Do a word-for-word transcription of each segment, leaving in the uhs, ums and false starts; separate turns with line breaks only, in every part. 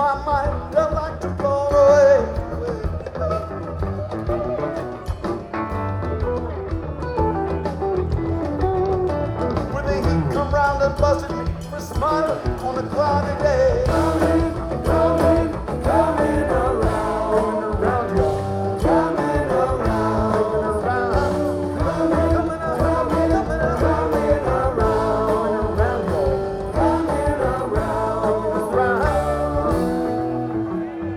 my mind, I like to blow away. When the heat come round and busted me for smiling on a cloudy day. Coming, coming, coming around, coming around, y'all. Coming around, coming around, coming, coming around, coming around, coming around, coming around, y'all. Coming around, coming around.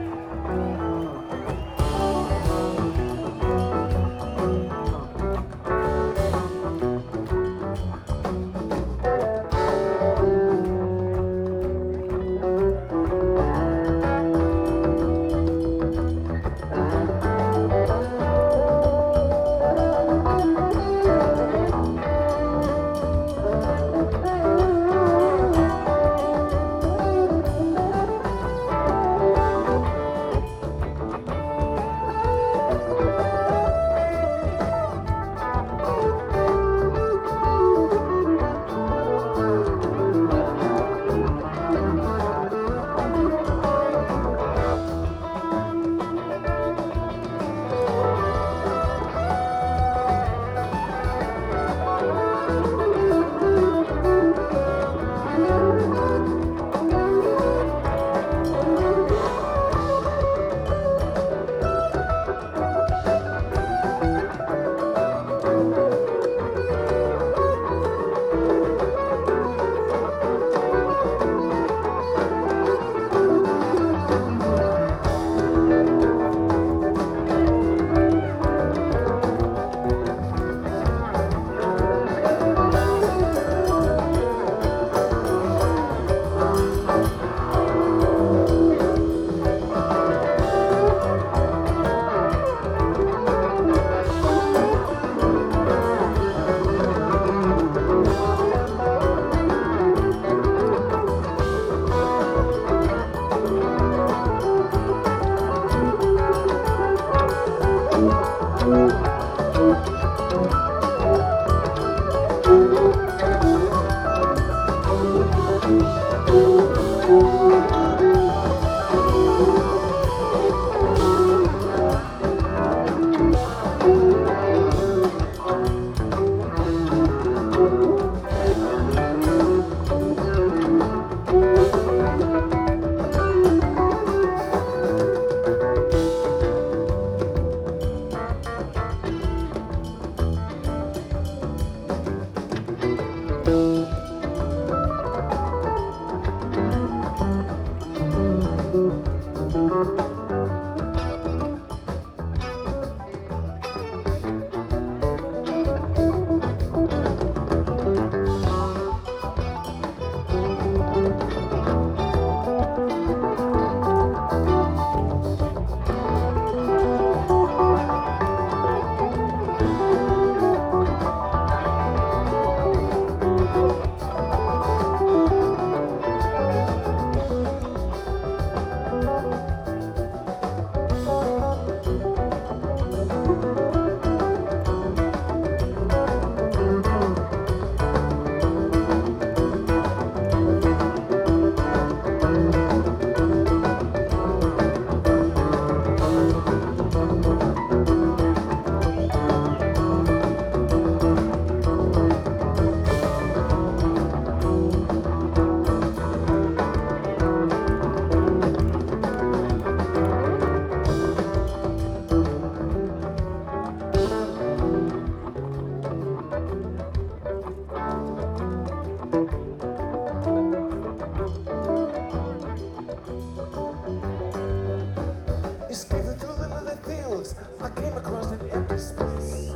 Escaping through the lily fields, I came across an empty space.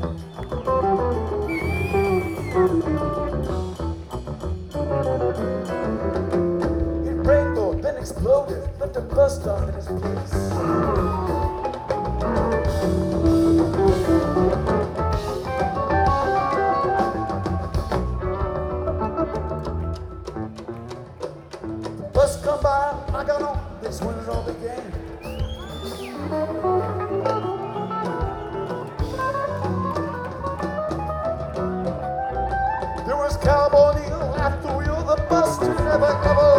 It rainbowed, then exploded, left a bus stop in its place. Bus come by, I got on, that's when it all began. There was Cowboy Neil at the wheel, the bus never ever